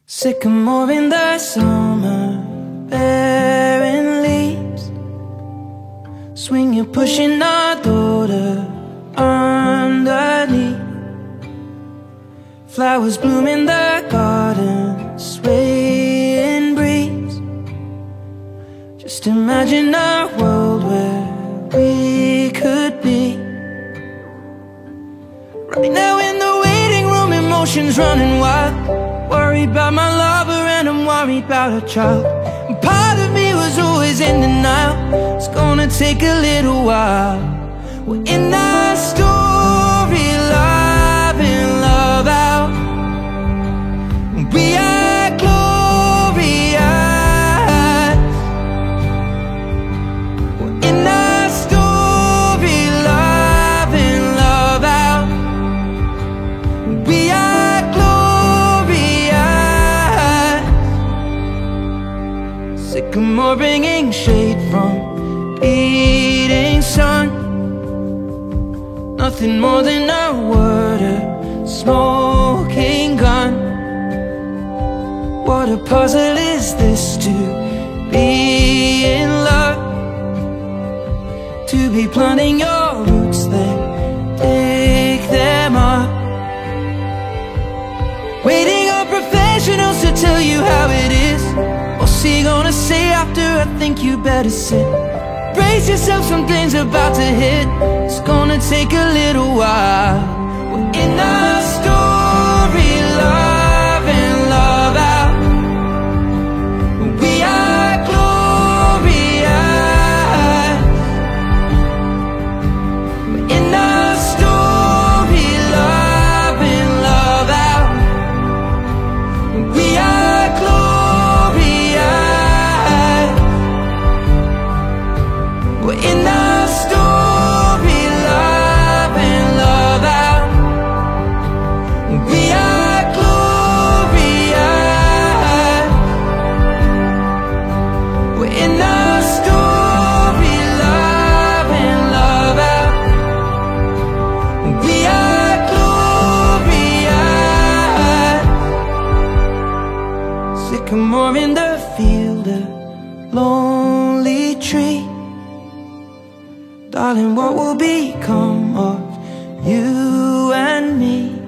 Sycamore in the summer, bearing leaves. Swing you pushing our daughter underneath. Flowers bloom in the garden, swaying breeze. Just imagine a world where we could be. Right now in the waiting room, emotions running wild. Worried about my lover and I'm worried about a child. And part of me was always in denial. It's gonna take a little while. We're in our story, love in, love out. We are glorious. We're in our story, love in, love out. We are Sycamore bringing shade from beating sun. Nothing more than a word, a smoking gun. What a puzzle is this to be in love. To be planting your roots, then dig them up. Waiting on professionals to tell you how it is. What's he gonna say after? I think you better sit. Brace yourself, something's about to hit. It's gonna take a little while. We're in our story, love in, love out. We are glorious. We're in our story, love in, love out. We are We're in our story, love and love out. We are glorious. We're in our story, love and love out. We are glorious. Sycamore in the field, a lonely tree. Darling, what will become of you and me?